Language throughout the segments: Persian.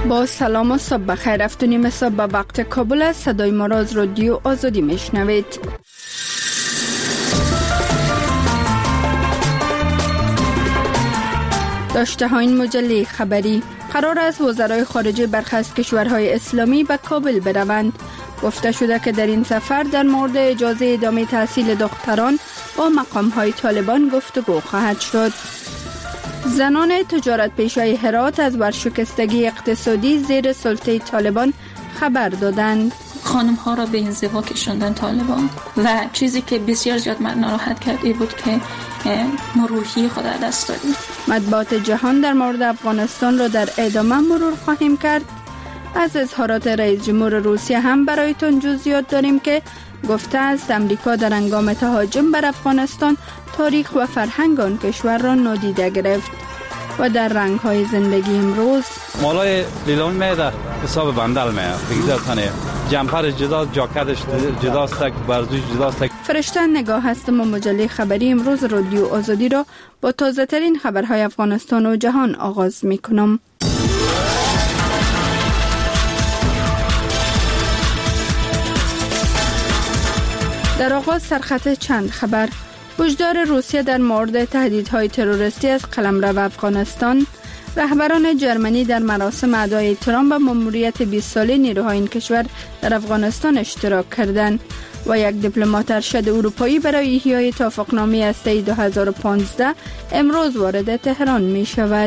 با سلام و صبح بخیر. 7:30 صبح به وقت کابل است. صدای ما را از رادیو آزادی میشنوید. داشته ها این مجله خبری: قرار است وزرای خارجه برخی از کشورهای اسلامی به کابل بروند. گفته شده که در این سفر در مورد اجازه ادامه تحصیل دختران با مقامهای طالبان گفتگو خواهد شد. زنان تجارت پیشه هرات از ورشکستگی اقتصادی زیر سلطه طالبان خبر دادند. خانم ها را به انزوا کشاندن طالبان و چیزی که بسیار زیاد من ناراحت کرد این بود که ما روحی خود را دست دادیم. مطبوعات جهان در مورد افغانستان را در ادامه مرور خواهیم کرد. از اظهارات رئیس جمهور روسیه هم برایتان جزئیات داریم که گفته است امریکا در هنگام تهاجم بر افغانستان تاریخ و فرهنگ آن کشور را نادیده گرفت. و در رنگ های زندگی امروز مالای لیلامی میده حساب بندل میده دیگه تنه جمپر جدا، جاکتش جداست، برزوش جداست. فرشته نگاه هستم و مجله خبری امروز رادیو آزادی را با تازه ترین خبرهای افغانستان و جهان آغاز می کنم. در آغاز سرخط چند خبر: هشدار روسیه در مورد تهدیدهای تروریستی از قلمرو افغانستان. رهبران جرمنی در مراسم ادای ترامپ به مأموریت 20 ساله نیروهای این کشور در افغانستان اشتراک کردند. و یک دیپلمات ارشد اروپایی برای احیای توافقنامه هسته‌ای 2015 امروز وارد تهران می شود.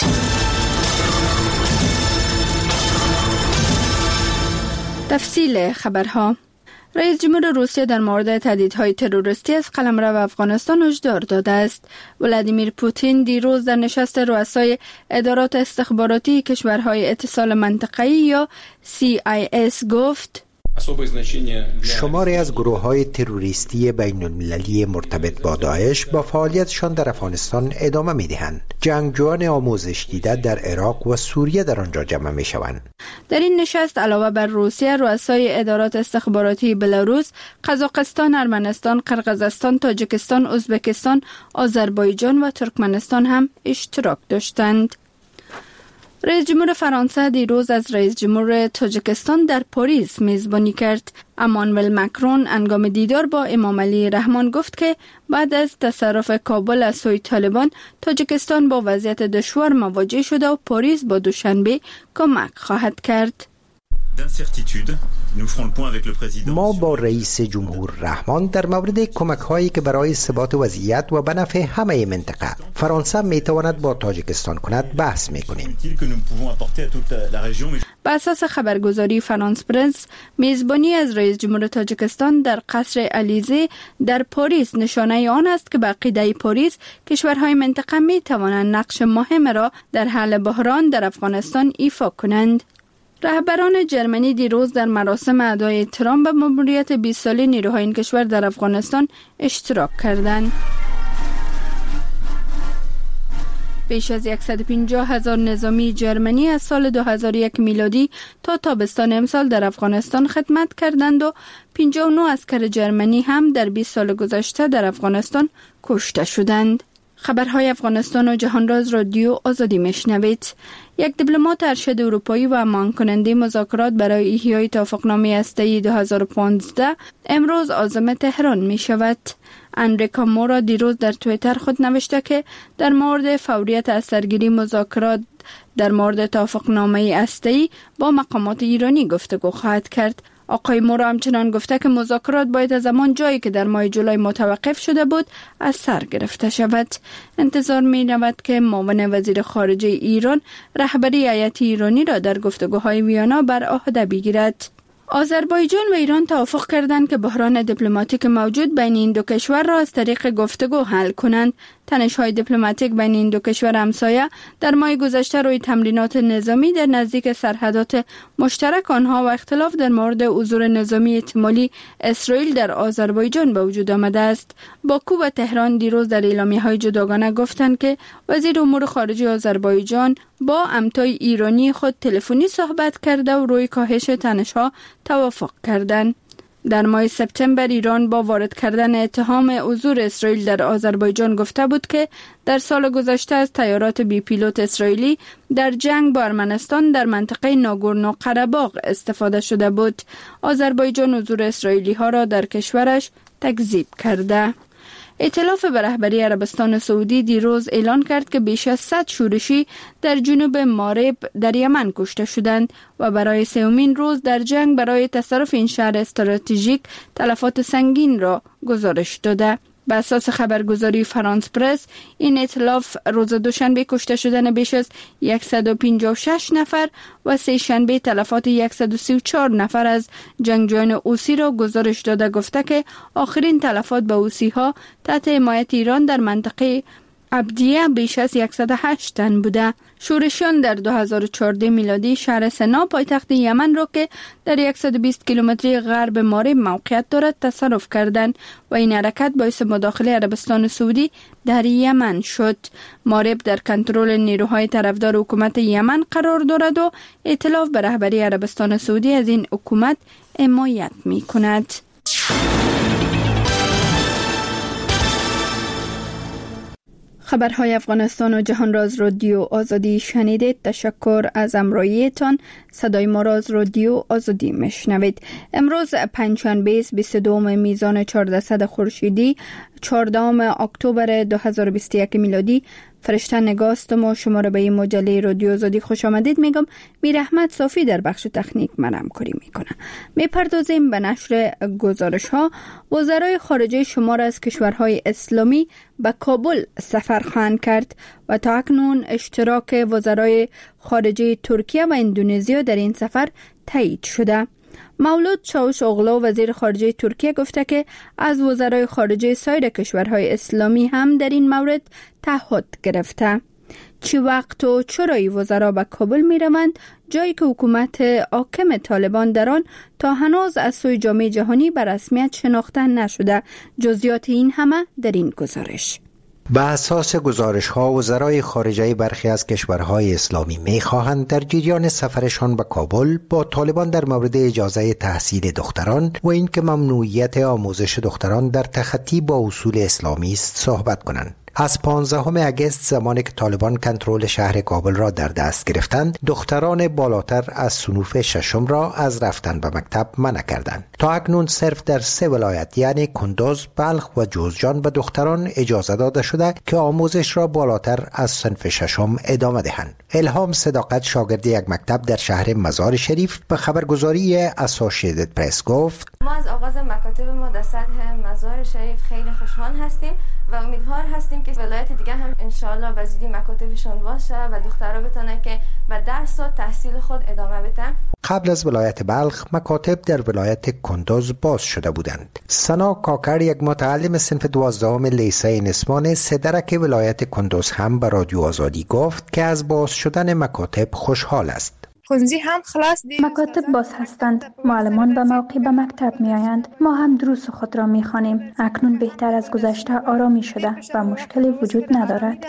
تفصیل خبرها: رئیس جمهور روسیه در مورد تهدیدهای تروریستی از قلمرو افغانستان هشدار داده است. ولادیمیر پوتین دیروز در نشست رؤسای ادارات استخباراتی کشورهای اتصال منطقه‌ای یا CIS گفت: شماری از گروه‌های تروریستی بین‌المللی مرتبط با داعش با فعالیتشان در افغانستان ادامه می‌دهند. جنگجویان آموزش دیده در عراق و سوریه در آنجا جمع می‌شوند. در این نشست علاوه بر روسیه، رؤسای ادارات استخباراتی بلاروس، قزاقستان، ارمنستان، قرقیزستان، تاجیکستان، ازبکستان، آذربایجان و ترکمنستان هم اشتراک داشتند. رئیس جمهور فرانسه دیروز از رئیس جمهور تاجیکستان در پاریس میزبانی کرد. امانوئل مکرون هنگام دیدار با امام علی رحمان گفت که بعد از تصرف کابل از سوی طالبان، تاجیکستان با وضعیت دشوار مواجه شده و پاریس با دوشنبه کمک خواهد کرد. ما با رئیس جمهور رحمان در مورد کمک هایی که برای ثبات وضعیت و به نفع همه منطقه فرانسه می تواند با تاجیکستان کند بحث می کنیم. بر اساس خبرگزاری فرانس پرنس، میزبانی از رئیس جمهور تاجیکستان در قصر الیزه در پاریس نشانه آن است که به عقیده پاریس کشورهای منطقه می توانند نقش مهم را در حل بحران در افغانستان ایفا کنند. رهبران جرمنی دیروز در مراسم ادای ترامپ به مأموریت 20 ساله نیروهای این کشور در افغانستان اشتراک کردند. بیش از 150,000 نظامی جرمنی از سال 2001 میلادی تا تابستان امسال در افغانستان خدمت کردند و 59 عسکر جرمنی هم در 20 سال گذشته در افغانستان کشته شدند. خبرهای افغانستان و جهان را از رادیو آزادی میشنوید. یک دیپلمات ارشد اروپایی و امان کننده مذاکرات برای احیای توافقنامه هسته‌ای 2015 امروز عازم تهران می شود. انریکا مورا دیروز در توییتر خود نوشته که در مورد فوریت از سرگیری مذاکرات در مورد توافقنامه هسته‌ای با مقامات ایرانی گفتگو خواهد کرد. آقای مورا همچنان گفته که مذاکرات باید از همان جایی که در ماه جولای متوقف شده بود از سر گرفته شود. انتظار می رود که معاون وزیر خارجه ایران رهبری هیئت ایرانی را در گفتگوهای ویانا بر عهده بگیرد. آذربایجان و ایران توافق کردند که بحران دیپلماتیک موجود بین این دو کشور را از طریق گفتگو حل کنند. تنش‌های دیپلماتیک بین این دو کشور همسایه در ماه گذشته روی تمرینات نظامی در نزدیک سرحدات مشترک آنها و اختلاف در مورد حضور نظامی احتمالی اسرائیل در آذربایجان به وجود آمده است. باکو و تهران دیروز در اعلامیه‌های جداگانه گفتند که وزیر امور خارجه آذربایجان با همتای ایرانی خود تلفنی صحبت کرده و روی کاهش تنش‌ها توافق کردند. در ماه سپتامبر ایران با وارد کردن اتهام حضور اسرائیل در آذربایجان گفته بود که در سال گذشته از طیارات بی پیلوت اسرائیلی در جنگ با ارمنستان در منطقه ناگورنو قره‌باغ استفاده شده بود. آذربایجان حضور اسرائیلی ها را در کشورش تکذیب کرده. ائتلاف به رهبری عربستان سعودی دیروز اعلان کرد که بیش از 100 شورشی در جنوب مارب در یمن کشته شدند و برای سومین روز در جنگ برای تصرف این شهر استراتژیک تلفات سنگین را گزارش داده. به اساس خبرگزاری فرانس پرس، این ائتلاف روز دوشنبه کشته شدن بیش از 156 نفر و سه شنبه تلفات 134 نفر از جنگجویان حوثی را گزارش داده. گفته که آخرین تلفات به حوثی ها تحت حمایت ایران در منطقه عبدیه بیش از 108 تن بوده. شورشیان در 2014 میلادی شهر سنا پایتخت یمن را که در 120 کیلومتری غرب مارب موقعیت دارد تصرف کردند و این حرکت باعث مداخله عربستان سعودی در یمن شد. مارب در کنترل نیروهای طرفدار حکومت یمن قرار دارد و ائتلاف به رهبری عربستان سعودی از این حکومت حمایت می کند. خبرهای افغانستان و جهان را از رادیو آزادی شنیدید. تشکر از همراهیتان. صدای ما را از رادیو آزادی میشنوید. امروز پنجشنبه 22 میزان 1400 خورشیدی 14 اکتبر 2021 میلادی. فرشته نگاستم و شما را به این مجله رادیو آزادی خوش آمدید میگم. میر احمد صافی در بخش تکنیک من همکاری میکنه. میپردازیم به نشر گزارش ها. وزرای خارجه شمار از کشورهای اسلامی به کابل سفر خواهند کرد و تا اکنون اشتراک وزرای خارجه ترکیه و اندونزیا در این سفر تایید شده. مولود چاوشاغلو وزیر خارجه ترکیه گفته که از وزرای خارجه سایر کشورهای اسلامی هم در این مورد تعهد گرفته. چی وقت و چرایی وزرا به کابل می روند، جایی که حکومت حاکم طالبان در آن تا هنوز از سوی جامعه جهانی به رسمیت شناخته نشده. جزئیات این همه در این گزارش. به اساس گزارش‌ها وزرای خارجه برخی از کشورهای اسلامی می‌خواهند در جریان سفرشان به کابل با طالبان در مورد اجازه تحصیل دختران و اینکه ممنوعیت آموزش دختران در تخطی با اصول اسلامی است صحبت کنند. از 15 اگست زمانی که طالبان کنترل شهر کابل را در دست گرفتند، دختران بالاتر از صنوف ششم را از رفتن به مکتب منع کردند. تا اکنون صرف در 3 ولایت یعنی کندوز، بلخ و جوزجان به دختران اجازه داده شده که آموزش را بالاتر از صنف ششم ادامه دهند. الهام صداقت شاگرد یک مکتب در شهر مزار شریف به خبرگزاری اسوسییتد پرس گفت: ما از آغاز مکاتب ما در سطح مزار شریف خیلی خوشحال هستیم و امیدوار هستیم که ولایت دیگه هم انشالله به زودی مکاتبشون باشه و دخترها بتونن که به درس و تحصیل خود ادامه بدن. قبل از ولایت بلخ مکاتب در ولایت کندوز باز شده بودند. سنا کاکر یک متعلم صنف 12 لیسه نسوان سدرک ولایت کندوز هم به رادیو آزادی گفت که از باز شدن مکاتب خوشحال است. مکاتب باز هستند. معلمان به موقع به مکتب می آیند. ما هم دروس خود را می خوانیم. اکنون بهتر از گذشته آرامی شده و مشکلی وجود ندارد.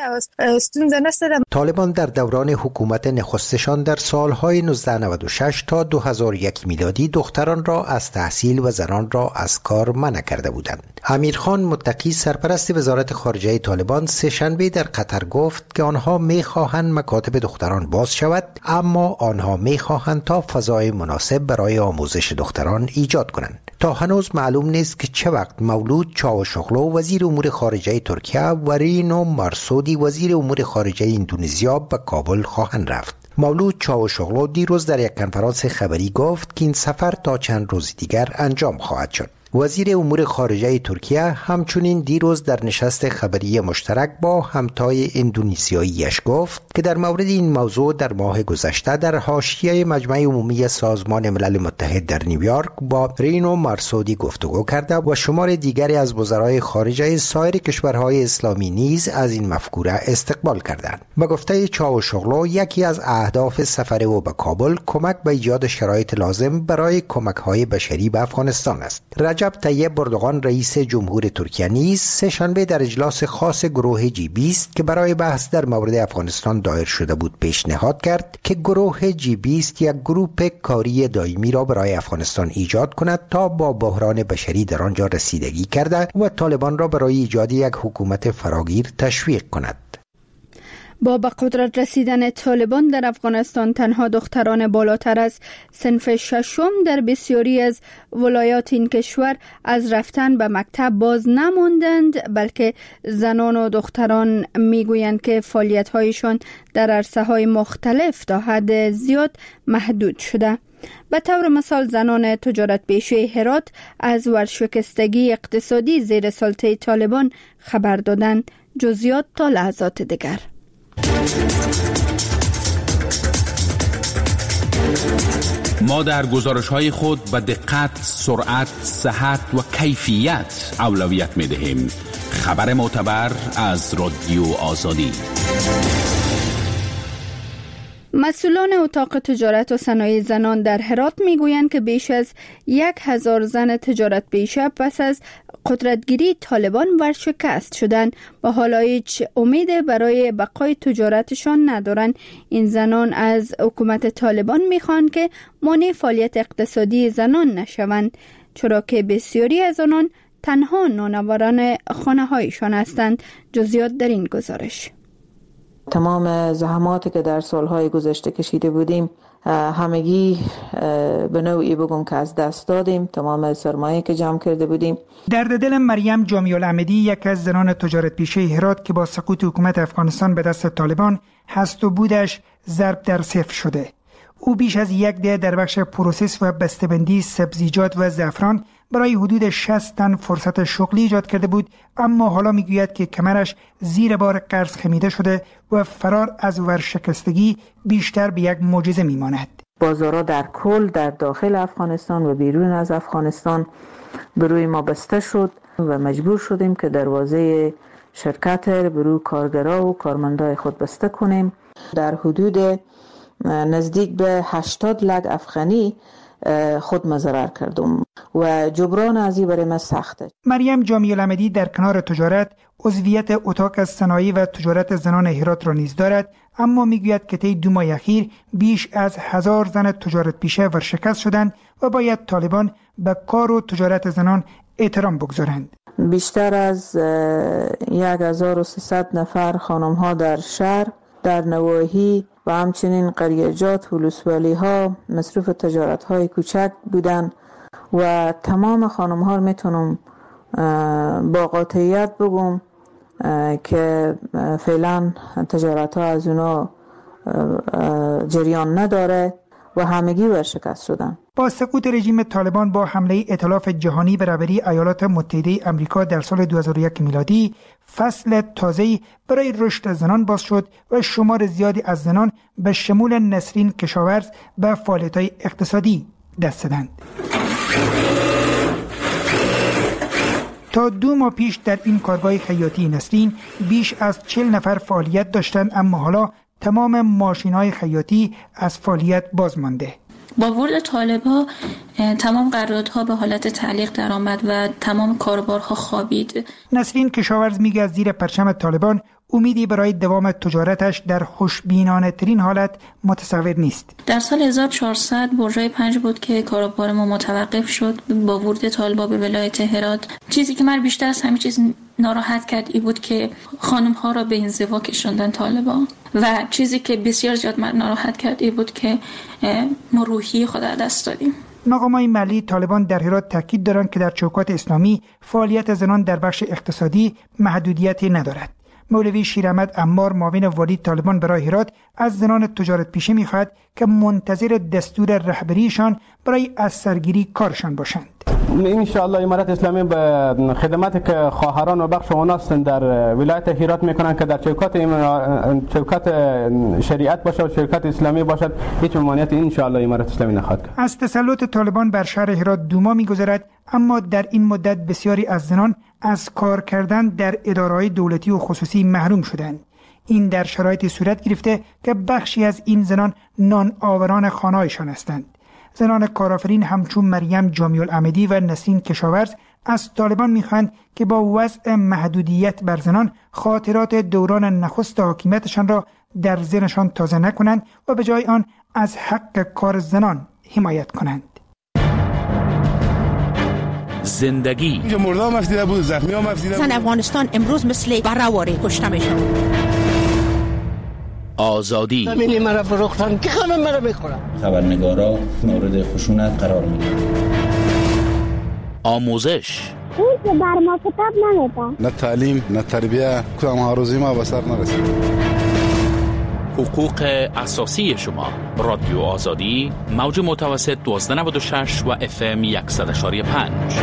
طالبان در دوران حکومت نخستشان در سالهای 1996 تا 2001 میلادی دختران را از تحصیل و زنان را از کار منع کرده بودند. امیرخان متقی سرپرست وزارت خارجه طالبان سه شنبه در قطر گفت که آنها می خواهند مکاتب دختران باز شود، اما آنها می‌خواهند تا فضای مناسب برای آموزش دختران ایجاد کنند. تا هنوز معلوم نیست که چه وقت مولود چاوشاغلو وزیر امور خارجه ترکیه و رینو مارسودی وزیر امور خارجه اندونزیا به کابل خواهند رفت. مولود چاوشاغلو دیروز در یک کنفرانس خبری گفت که این سفر تا چند روز دیگر انجام خواهد شد. وزیر امور خارجه ترکیه همچنین دیروز در نشست خبری مشترک با همتای اندونزیاییش گفت که در مورد این موضوع در ماه گذشته در حاشیه مجمع عمومی سازمان ملل متحد در نیویورک با رینو مارسودی گفتگو کرده و شمار دیگری از وزرای خارجه سایر کشورهای اسلامی نیز از این مفکوره استقبال کردند. به گفته چاوشاغلو یکی از اهداف سفر او به کابل کمک به ایجاد شرایط لازم برای کمک‌های بشری به افغانستان است. رجب طیب اردوغان رئیس جمهور ترکیه نیز سه‌شنبه در اجلاس خاص گروه G20 که برای بحث در مورد افغانستان دایر شده بود پیشنهاد کرد که گروه G20 یک گروه کاری دائمی را برای افغانستان ایجاد کند تا با بحران بشری در آنجا رسیدگی کرده و طالبان را برای ایجاد یک حکومت فراگیر تشویق کند. با به قدرت رسیدن طالبان در افغانستان تنها دختران بالاتر از صنف ششم در بسیاری از ولایات این کشور از رفتن به مکتب باز نماندند، بلکه زنان و دختران میگویند که فعالیت‌هایشان در عرصه‌های مختلف تا حد زیاد محدود شده. به طور مثال زنان تجارت پیشه هرات از ورشکستگی اقتصادی زیر سلطه طالبان خبر دادند. جزئیات تا لحظات دیگر. ما در گزارش‌های خود به دقت، سرعت، صحت و کیفیت اولویت می‌دهیم. خبر معتبر از رادیو آزادی. مسئولان اتاق تجارت و صنایع زنان در هرات میگویند که بیش از 1000 زن تجارت پیشه پس از قدرتگیری طالبان ورشکست شدند و حالا هیچ امید برای بقای تجارتشان ندارند. این زنان از حکومت طالبان میخواهند که مانع فعالیت اقتصادی زنان نشوند، چرا که بسیاری از آنان تنها نانواران خانه هایشان هستند. جزئیات در این گزارش. تمام زحماتی که در سالهای گذشته کشیده بودیم همگی به نوعی بگم که از دست دادیم. تمام سرمایه که جمع کرده بودیم. درد دل مریم جامی الاحمدی، یک از زنان تجارت پیشه هرات که با سقوط حکومت افغانستان به دست طالبان هست و بودش ضرب در صفر شده. او بیش از 1 دهه در بخش پروسس و بسته‌بندی سبزیجات و زعفران برای حدود 60 تن فرصت شغلی ایجاد کرده بود، اما حالا میگوید که کمرش زیر بار قرض خمیده شده و فرار از ورشکستگی بیشتر به یک معجزه میماند. بازارها در کل در داخل افغانستان و بیرون از افغانستان به روی ما بسته شد و مجبور شدیم که دروازه شرکت رو به روی کارگرها و کارمندای خود بسته کنیم. در حدود نزدیک به 80 لک افغانی خود مضرر کردم و جبران ازی برای من سخته. مریم جامی الاحمدی در کنار تجارت عضویت اتاق صنایع و تجارت زنان هرات را نیز دارد، اما میگوید که طی 2 ماه اخیر بیش از 1000 زن تجارت پیشه ورشکست شدند و باید طالبان به کار و تجارت زنان احترام بگذارند. بیشتر از 1300 نفر خانم ها در شهر، در نواحی و همچنین قریجات و ولسوالی ها مصروف تجارت های کوچک بودن و تمام خانم ها میتونم با قاطعیت بگم که فعلا تجارت ها از اونا جریان نداره و همگی ورشکست شدن. با سقوط رژیم طالبان با حمله ائتلاف جهانی به رهبری ایالات متحده آمریکا در سال 2001 میلادی فصل تازه‌ای برای رشد زنان باز شد و شمار زیادی از زنان به شمول نسرین کشاورز به فعالیت‌های اقتصادی دست زدند. تا 2 ماه پیش در این کارگاه خیاطی نسرین بیش از 40 نفر فعالیت داشتند، اما حالا تمام ماشین‌های خیاطی از فعالیت باز مانده. با ورود طالب‌ها تمام قراردادها به حالت تعلیق درآمد و تمام کاروبارها خوابید. نسرین کشاورز میگه از زیر پرچم طالبان امیدی برای دوام تجارتش در خوشبینانه ترین حالت متصور نیست. در سال 1400 برجای 5 بود که کاروبار ما متوقف شد با ورود طالبا به ولایت هرات. چیزی که من بیشتر از همه چیز ناراحت کرد این بود که خانم ها را به انزوا کشوندن طالبا و چیزی که بسیار زیاد من ناراحت کرد این بود که ما روحی خود را دست دادیم. مقامات محلی طالبان در هرات تاکید دارند که در چوکات اسلامی فعالیت زنان در بخش اقتصادی محدودیتی ندارد. مولوی شیراحمد عمار معاون والی طالبان برای هرات از زنان تجارت پیشه می‌خواهد که منتظر دستور رهبریشان برای از سرگیری کارشان باشند. ان شاء الله امارت اسلامی به خدماتی که خواهران و بخش اوناست در ولایت هرات میکنن که در چوکات شریعت باشه و شرکت اسلامی باشد، هیچ ممانعتی ان شاء الله امارت اسلامی نخواهد کرد. از تسلط طالبان بر شهر هرات 2 ماه می‌گذرد، اما در این مدت بسیاری از زنان از کار کردن در اداره‌های دولتی و خصوصی محروم شدند. این در شرایطی صورت گرفته که بخشی از این زنان نان آوران خانه‌هایشان هستند. زنان کارآفرین همچون مریم جامی العمدی و نسرین کشاورز از طالبان می‌خواهند که با وضع محدودیت بر زنان خاطرات دوران نخست حاکمیتشان را در ذهنشان تازه نکنند و به جای آن از حق کار زنان حمایت کنند. زندگی مردم افتیده بود، زخمی هم افتیده بود. زن افغانستان امروز مثل بره‌واره کشته میشن. آزادی زمینی مرا فروختن که همه مرا میخورن. خبرنگارا مورد خشونت قرار میدن. آموزش اون که بر ما کتاب نمیدن. نه تعلیم نه تربیه، کدام هاروزی ما به سر نرسید. حقوق اساسی شما. رادیو آزادی، موج متوسط 1296 و FM 100.5.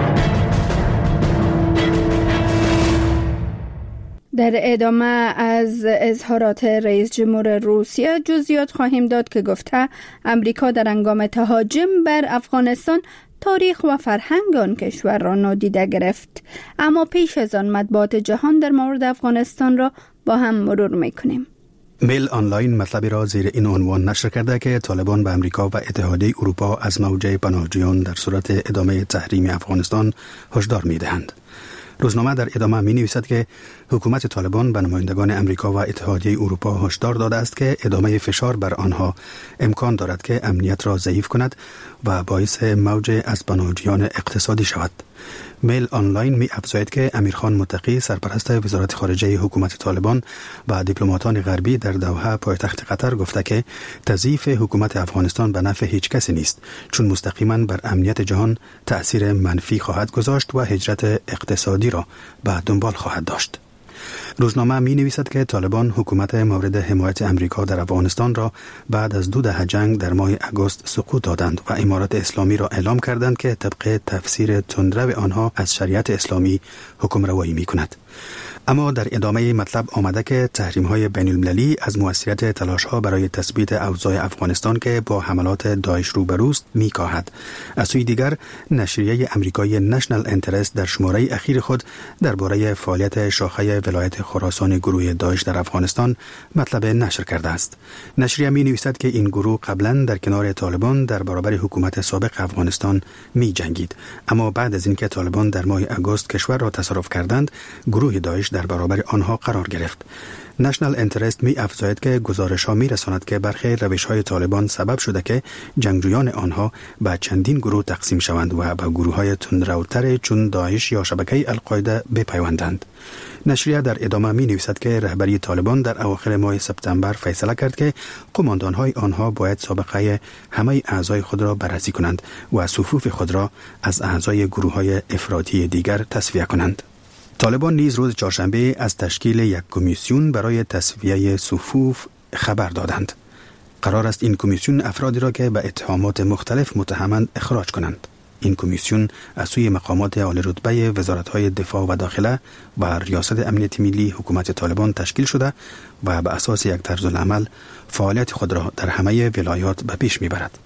در ادامه از اظهارات رئیس جمهور روسیه جزئیات خواهیم داد که گفته امریکا در هنگام تهاجم بر افغانستان تاریخ و فرهنگ آن کشور را نادیده گرفت. اما پیش از آن مطبوعات جهان در مورد افغانستان را با هم مرور میکنیم. میل آنلاین مطلبی را زیر این عنوان نشر کرده که طالبان به امریکا و اتحادیه اروپا از موجه پناهجویان در صورت ادامه تحریم افغانستان هشدار می‌دهند. روزنامه در ادامه می نویسد که حکومت طالبان به نمایندگان امریکا و اتحادیه اروپا هشدار داده است که ادامه فشار بر آنها امکان دارد که امنیت را ضعیف کند و باعث موج از پناهجویان اقتصادی شود. میل آنلاین می افزاید که امیرخان متقی سرپرست وزارت خارجه حکومت طالبان و دیپلماتان غربی در دوحه پایتخت قطر گفته که تضعیف حکومت افغانستان به نفع هیچ کسی نیست، چون مستقیما بر امنیت جهان تأثیر منفی خواهد گذاشت و هجرت اقتصادی را به دنبال خواهد داشت. روزنامه می نویسد که طالبان حکومت مورد حمایت امریکا در افغانستان را بعد از 2 دهه جنگ در ماه اگست سقوط دادند و امارات اسلامی را اعلام کردند که طبق تفسیر تندرو آنها از شریعت اسلامی حکم روایی می کند. اما در ادامه مطلب آمده که تحریم‌های بین‌المللی از موثریت تلاش‌ها برای تثبیت اوضاع افغانستان که با حملات داعش روبروست می‌کاهد. از سوی دیگر نشریه آمریکایی نشنال انترست در شماره اخیر خود درباره فعالیت شاخه ولایت خراسان گروه داعش در افغانستان مطلب نشر کرده است. نشریه می‌نویسد که این گروه قبلا در کنار طالبان در برابر حکومت سابق افغانستان می‌جنگید، اما بعد از اینکه طالبان در ماه اگست کشور را تصرف کردند، گروه داعش در برابر آنها قرار گرفت. نشنال انترست می افزاید که گزارش‌ها می‌رساند که برخی روش‌های طالبان سبب شده که جنگجویان آنها به چندین گروه تقسیم شوند و به گروه‌های تندروتر چون داعش یا شبکه القاعده بپیوندند. نشریه در ادامه می نویسد که رهبری طالبان در اواخر ماه سپتامبر فیصله کرد که قماندان‌های آنها باید سابقه همه اعضای خود را بررسی کنند و صفوف خود را از اعضای گروه‌های افراطی دیگر تصفیه کنند. طالبان نیز روز چهارشنبه از تشکیل یک کمیسیون برای تصفیه صفوف خبر دادند. قرار است این کمیسیون افرادی را که به اتهامات مختلف متهمند اخراج کنند. این کمیسیون از سوی مقامات عالی رتبه وزارت‌های دفاع و داخله و ریاست امنیت ملی حکومت طالبان تشکیل شده و به اساس یک طرزالعمل فعالیت خود را در همه ولایات به پیش می‌برد.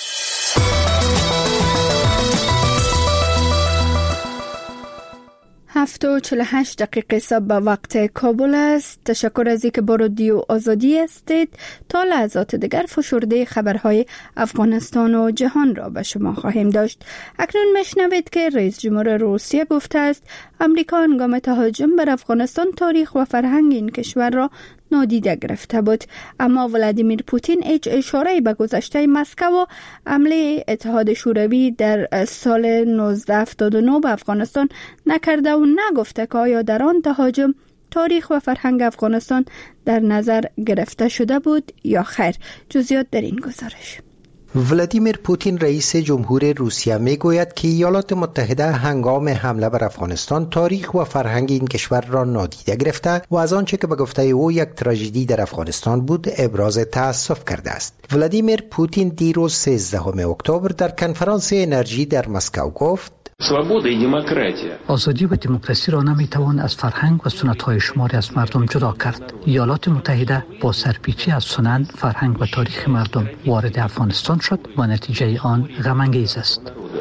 7:48 صبح به وقت کابل است. تشکر از اینکه با رادیو آزادی هستید. تا لحظات دیگر فشرده خبرهای افغانستان و جهان را به شما خواهیم داشت. اکنون میشنوید که رئیس جمهور روسیه گفته است امریکا هنگام تهاجم بر افغانستان تاریخ و فرهنگ این کشور را نادیده گرفته بود، اما ولادیمیر پوتین هیچ اشاره‌ای به گذشته مسکو و حمله اتحاد شوروی در سال 1979 به افغانستان نکرده و نگفته که آیا در آن تهاجم تاریخ و فرهنگ افغانستان در نظر گرفته شده بود یا خیر. جزئیات در این گزارش. ولادیمیر پوتین رئیس جمهور روسیه میگوید که ایالات متحده هنگام حمله بر افغانستان تاریخ و فرهنگ این کشور را نادیده گرفته و از آنچه که به گفته او یک تراژدی در افغانستان بود ابراز تأسف کرده است. ولادیمیر پوتین دیروز 13 اکتبر در کنفرانس انرژی در مسکو گفت آزادی و دموکراسی را نمیتوان از فرهنگ و سنت‌های شماری از مردم جدا کرد. ایالات متحده با سرپیچی از سنن، فرهنگ و تاریخ مردم وارد افغانستان شد و نتیجه آن غم انگیز است.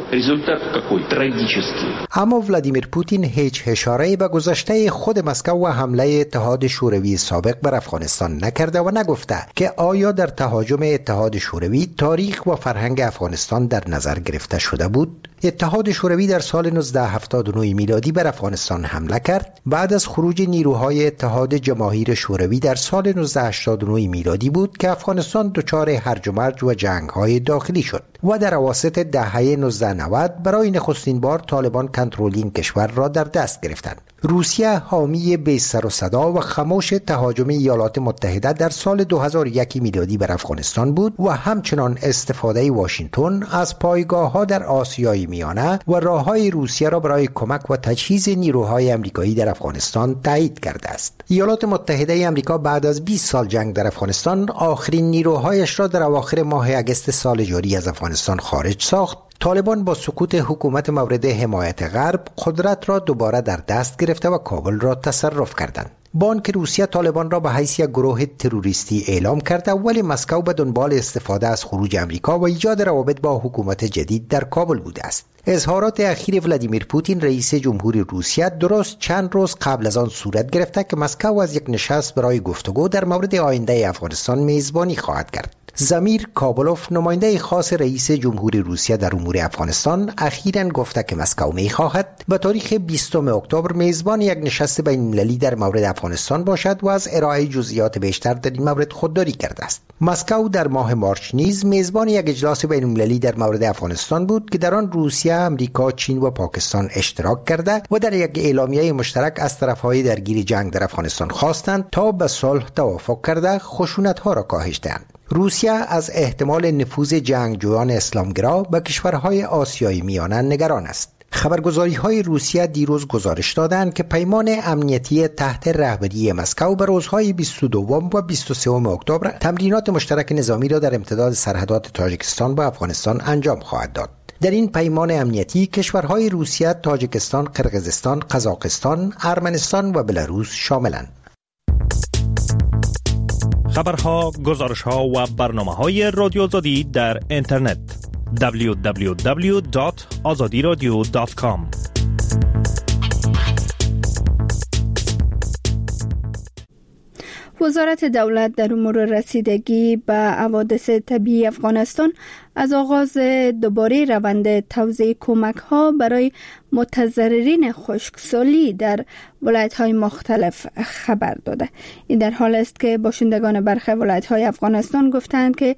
اما ولادیمیر پوتین هیچ اشاره‌ای به گذشته خود مسکو و حمله اتحاد شوروی سابق بر افغانستان نکرده و نگفته که آیا در تهاجم اتحاد شوروی تاریخ و فرهنگ افغانستان در نظر گرفته شده بود. اتحاد شوروی در سال 1979 میلادی بر افغانستان حمله کرد. بعد از خروج نیروهای اتحاد جماهیر شوروی در سال 1989 میلادی بود که افغانستان دچار هرج و مرج و جنگ‌های داخلی شد و در اواسط دهه 1990 برای نخستین بار طالبان کنترل این کشور را در دست گرفتند. روسیه حامی بی سر و صدا و خاموش تهاجم ایالات متحده در سال 2001 میلادی بر افغانستان بود و همچنان استفاده واشنگتن از پایگاه‌ها در آسیای میانه و راه‌های روسیه را برای کمک و تجهیز نیروهای آمریکایی در افغانستان تایید کرده است. ایالات متحده آمریکا بعد از 20 سال جنگ در افغانستان آخرین نیروهایش را در اواخر ماه اگست سال جاری از افغانستان خارج ساخت. طالبان با سقوط حکومت مورد حمایت غرب قدرت را دوباره در دست گرفته و کابل را تصرف کردند. بانک روسیه طالبان را به حیث یک گروه تروریستی اعلام کرده، ولی مسکو به دنبال استفاده از خروج آمریکا و ایجاد روابط با حکومت جدید در کابل بوده است. اظهارات اخیر ولادیمیر پوتین رئیس جمهوری روسیه درست چند روز قبل از آن صورت گرفته که مسکو از یک نشست برای گفتگو در مورد آینده افغانستان میزبانی خواهد کرد. زمیر کابلوف، نماینده خاص رئیس جمهوری روسیه در امور افغانستان، اخیراً گفته که مسکو می‌خواهد به تاریخ 20 اکتبر میزبان یک نشست بین‌المللی در مورد افغانستان باشد و از ارائه جزئیات بیشتر در این مورد خودداری کرده است. مسکو در ماه مارچ نیز میزبان یک اجلاس بین‌المللی در مورد افغانستان بود که در آن روسیه، آمریکا، چین و پاکستان اشتراک کرده و در یک اعلامیه مشترک از طرف‌های درگیر جنگ در افغانستان خواستند تا به صلح توافق کرده خشونت‌ها را کاهش دهند. روسیه از احتمال نفوذ جنگجویان اسلامگرا به کشورهای آسیای میانه نگران است. خبرگزاری‌های روسیه دیروز گزارش دادند که پیمان امنیتی تحت رهبری مسکو به روزهای 22 و 23 اکتبر تمرینات مشترک نظامی را در امتداد سرحدات تاجیکستان با افغانستان انجام خواهد داد. در این پیمان امنیتی کشورهای روسیه، تاجیکستان، قرقیزستان، قزاقستان، ارمنستان و بلاروس شاملند. خبرها، گزارشها و برنامه‌های رادیو آزادی در اینترنت www.azadiradio.com. وزارت دولت در امور رسیدگی به حوادث طبیعی افغانستان از آغاز دوباره روند توزیع کمک‌ها برای متضررین خشکسالی در ولایت‌های مختلف خبر داده. این در حال است که باشندگان برخی ولایت‌های افغانستان گفتند که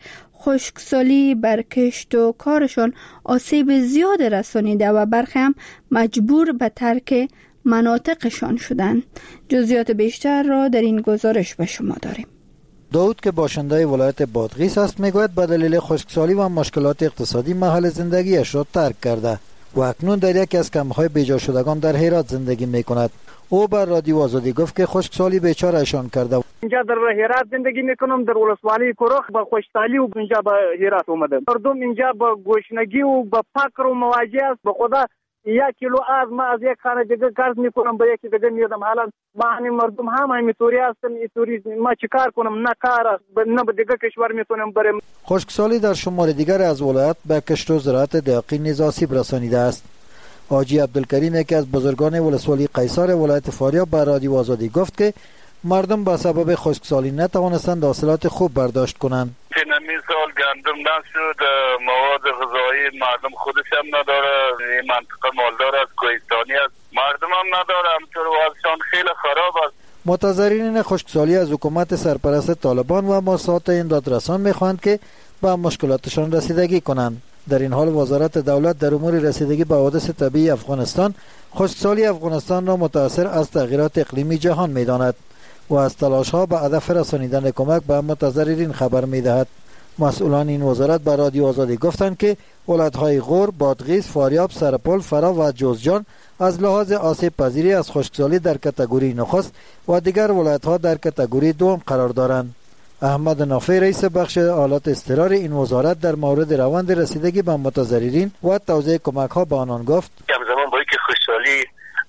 خشکسالی بر کشت و کارشان آسیب زیاد رسانیده و برخی هم مجبور به ترک مناطقشان شدند. جزئیات بیشتر را در این گزارش به شما داریم. داود که باشنده ولایت بادغیس است میگوید به دلیل خشکسالی و مشکلات اقتصادی محل زندگیش را ترک کرده و اکنون در یکی از کمپ‌های بیجا شدگان در هرات زندگی میکند. او بر رادیو آزادی گفت که خشکسالی بیچارهشان کرده. اینجا در هرات زندگی میکنم، در ولسوالی کروخ با خشکسالی و اینجا به هرات اومدم. مردم اینجا با گشنگی و با فقر و مواجه است. به خدا 1 کیلو از ما از یک خانه دیگه قرض میکنم به یکی دیگه میدم. حالا ما همین مردم هم همینطوری هستن، اینطوری ما چیکار کنم؟ نه کار است، نه به دیگه کشور میتونم برم. خشکسالی در شمال دیگر از ولایت به کشت و زراعت دقیقی نیز آسیب رسانیده است. حاجی عبدالکریم یکی از بزرگان ولسوالی قیصر ولایت فاریاب به رادیو آزادی گفت که مردم به سبب خشکسالی نتوانستند حاصلات خوب برداشت کنند. این سال گندم نشد، مواد غذایی مردم خودش هم نداره، این منطقه مالدار است، کوهستانی است، مردم هم نداره، همچنین وضعشان خیلی خراب است. متضررین خشکسالی از حکومت سرپرست طالبان و مؤسسات امدادرسان میخواهند که به مشکلاتشان رسیدگی کنند. در این حال وزارت دولت در امور رسیدگی به حوادث طبیعی افغانستان خشکسالی افغانستان را متأثر از تغییرات اقلیمی جهان می‌داند و از تلاش‌ها به هدف رسانیدن کمک به متضررین خبر می‌دهد. مسئولان این وزارت به رادیو آزادی گفتند که ولایت‌های غور، بادغیس، فاریاب، سرپل، فرا و جوزجان از لحاظ آسیب پذیری از خشکسالی در کاتگوری نخست و دیگر ولایت‌ها در کاتگوری دوم قرار دارند. احمد نافی رئیس بخش آلات اضطرار این وزارت در مورد روند رسیدگی به متضررین و توزیع کمک‌ها به آنان گفت: همزمان با اینکه خشکسالی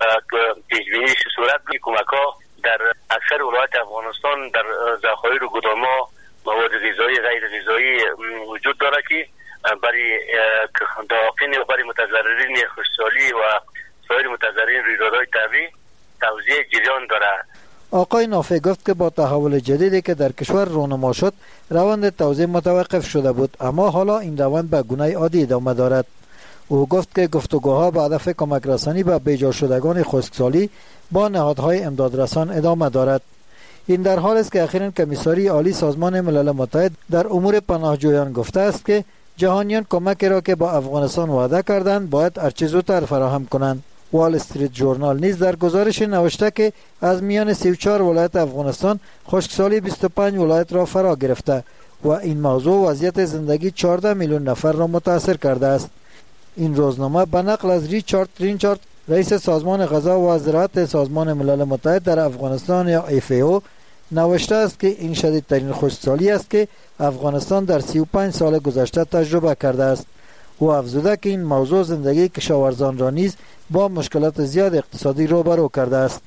پیش‌بینی صورت کمک‌ها در اکثر ولایت افغانستان در ذخایر و گدام‌ها مواد غذایی غیر غذایی وجود داره که برای داقین و برای متضررین خشکسالی و سایر متضررین رویدادهای طبیعی توزیع جریان داره. آقای نافع گفت که با تحول جدیدی که در کشور رونما شد روند توزیع متوقف شده بود، اما حالا این روند به گونه عادی ادامه دارد. او گفت که گفتگوها به هدف کمک رسانی به بیجا شدگان خشکسالی با نهادهای امدادرسان ادامه دارد. این در حال است که اخیراً کمیساری عالی سازمان ملل متحد در امور پناهجویان گفته است که جهانیان کمکی را که با افغانستان وعده کردند باید هرچه زودتر فراهم کنند. وال استریت ژورنال نیز در گزارش نوشته که از میان 34 ولایت افغانستان خشکسالی 25 ولایت را فرا گرفته و این موضوع وضعیت زندگی 14 میلیون نفر را متاثر کرده است. این روزنامه به نقل از ریچارد رینچارد رئیس سازمان غذا و زراعت سازمان ملل متحد در افغانستان یا FAO نوشته است که این شدیدترین خشکسالی است که افغانستان در 35 سال گذشته تجربه کرده است. او افزوده که این موضوع زندگی کشاورزان را نیز با مشکلات زیاد اقتصادی روبرو کرده است.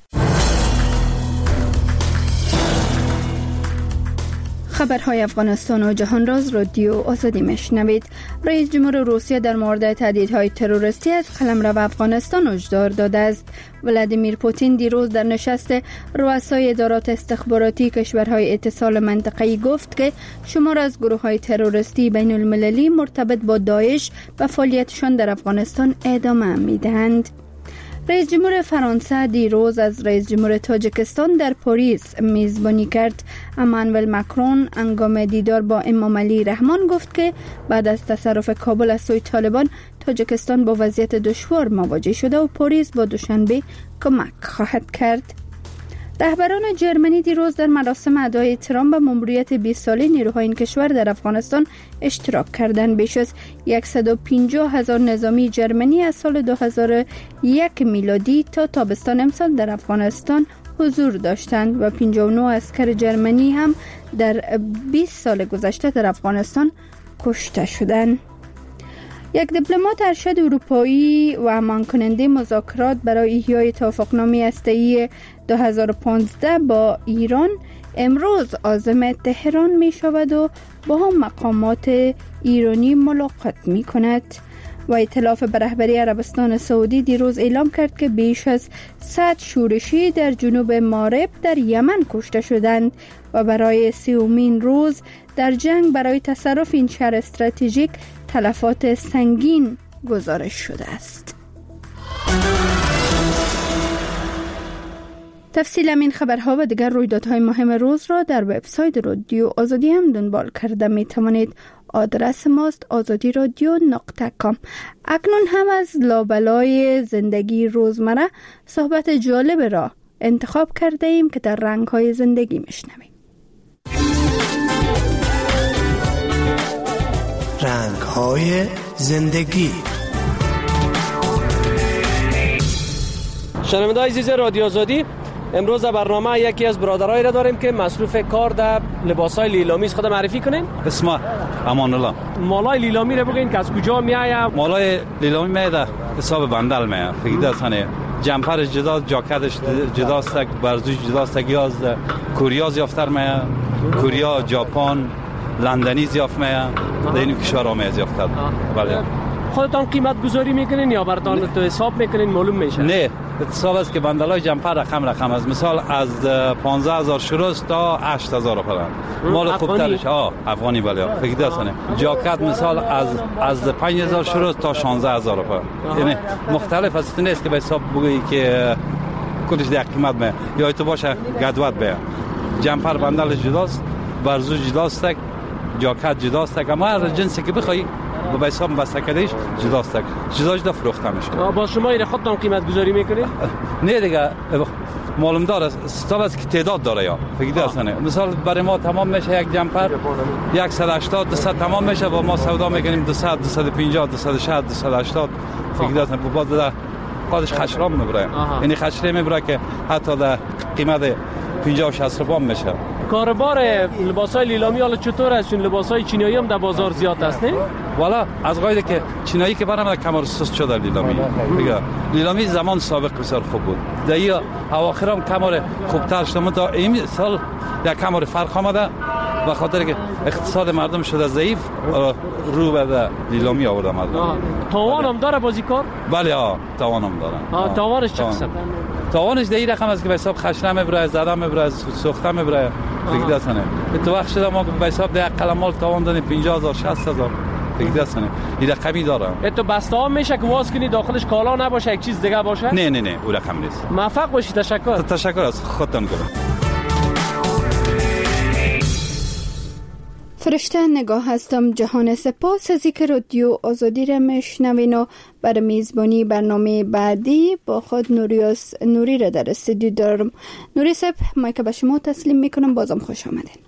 خبرهای افغانستان و جهان راز رادیو آزادی میشنوید. رئیس جمهور روسیه در مورد تهدیدهای تروریستی از قلمرو افغانستان هشدار داده است. ولادیمیر پوتین دیروز در نشست رؤسای ادارات استخباراتی کشورهای اتصال منطقه‌ای گفت که شمار از گروه‌های تروریستی بین المللی مرتبط با داعش و فعالیتشان در افغانستان ادامه می‌دهند. رئیس جمهور فرانسه دیروز از رئیس جمهور تاجیکستان در پاریس میزبانی کرد. امانوئل ماکرون هنگام دیدار با امام علی رحمان گفت که بعد از تصرف کابل از سوی طالبان تاجیکستان با وضعیت دشوار مواجه شده و پاریس با دوشنبه کمک خواهد کرد. رهبران جرمنی دیروز در مراسم ادای احترام به ماموریت 20 ساله نیروهای این کشور در افغانستان اشتراک کردند. بیش از 150,000 نظامی جرمنی از سال 2001 میلادی تا تابستان امسال در افغانستان حضور داشتند و 59 عسکر جرمنی هم در 20 سال گذشته در افغانستان کشته شدند. یک دیپلمات ارشد اروپایی و امان کننده مذاکرات برای احیای توافقنامه هسته‌ای 2015 با ایران امروز عازم تهران می شود و با هم مقامات ایرانی ملاقات می کند. و ائتلاف به رهبری عربستان سعودی دیروز اعلام کرد که بیش از 100 شورشی در جنوب مغرب در یمن کشته شدند و برای 30مین روز در جنگ برای تصرف این شهر استراتژیک تلفات سنگین گزارش شده است. تفصیل این خبرها و دیگر رویدادهای مهم روز را در وبسایت رادیو آزادی هم دنبال کرده می توانید. آدرس ماست azadiradyo.com. اکنون هم از لابلای زندگی روزمره صحبت جالب را انتخاب کرده ایم که در رنگ‌های زندگی میشنویم. رنگ‌های زندگی. شنونده‌های عزیز رادیو آزادی، امروز در برنامه یکی از برادرایی را داریم که مصروف کار در لباسای لیلامی است. خود معرفی کنین؟ اسم امان الله. مالای لیلامی را بگین که از کجا میآید؟ مالای لیلامی میاد حساب بندل میاد. فکر دستانه جمپر جدا، جاکتش جداست، برزوش جداست، از کوریا زیافتر میاد. کوریا، ژاپن، لندنی زیافت میاد. در این کشورها میاد زیافتر. بله. خودتان قیمت گذاری میکنین یا براتون تو حساب میکنین معلوم میشه؟ نه، حساب است که بندلای جمپر رقم است. مثال از 15,000 شروع تا 8,000 پرند. مال خوبترش افغانی بله. فکر دستانه جاکت مثال از 5,000 شروع تا 16,000 پرند. یعنی مختلف است، نیست که به حساب بگویی که کلش در قیمت میاد یا تو باشه گدوت بیاد. جمپر بندلش جداست، برزو جداست، جاکت جداست، اما هر جنسی که بخوای با حساب بسته کردیش جداست، جدا فروخته میشه. با شما این خودتون قیمت گذاری میکنید؟ نه دیگه معلوم داره حساب است که تعداد داره یا فکر دستانه. مثال برای ما تمام میشه یک جمپر 180 200 تمام میشه و ما سودا میکنیم 200 250 260 280 فکر دستانه. بعد خودش خشرام میبره، یعنی خشره میبره که حتی در قیمت 50 و 60 روپا میشه. کاربار لباسای لیلامی حالا چطور است؟ چون لباسای چینایی هم در بازار زیاد است نه؟ والا از قاعده که چینایی که برام کمر سست شده لیلامی. دیگه لیلامی زمان سابق بسیار خوب بود. در این اواخر هم کمر خوبتر شده. تا این سال یک کمر فرق آمده به خاطر که اقتصاد مردم شده ضعیف، رو به لیلامی آورده مردم. تاوان هم داره بازیکار؟ بله تاوان هم داره. تاوانش چه قسم؟ تاوانش در این رقم است که به حساب خشنه میبره، زده میبره، سوخته میبره. فکر دستنه تو وقت شده ما به حساب ده اقل مال تاوان دادیم 50000 60000. فکر دستنه این رقمی داره. تو بسته ها میشه که واس کنی داخلش کالا نباشه، یک چیز دیگه باشه؟ نه اون رقم نیست. موفق باشی. تشکر از خودتون کنم. فرشته نگاه هستم. جهان سپاس از اینکه رادیو آزادی را میشنوین و برای میزبانی برنامه بعدی با خود نوری را در استودیو دارم. نوری صاحب، مایک به شما تسلیم میکنم. بازم خوش آمدین.